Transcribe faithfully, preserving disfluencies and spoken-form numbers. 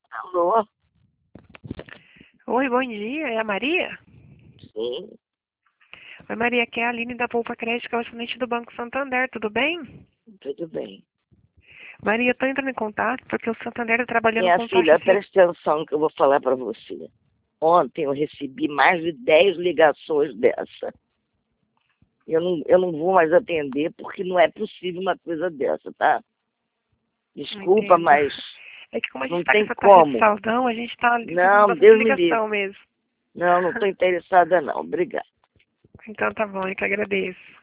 Alô? Oi, bom dia. É a Maria? Sim, Oi, Maria, aqui é a Aline da Poupa Crédito, que é o assinante do Banco Santander, tudo bem? tudo bem. Maria, eu tô entrando em contato porque o Santander está trabalhando Minha com taxa filha, assim. preste atenção que eu vou falar para você. Ontem eu recebi mais de dez ligações dessa. Eu não, eu não vou mais atender porque não é possível uma coisa dessa, tá? Não Desculpa, entendo. mas É que como a gente não está com tem essa taxa de como. saldão, a gente está recebendo Não, bastante Deus me livre. ligação mesmo. Não, não estou interessada não. Obrigada. Então tá bom, eu que agradeço.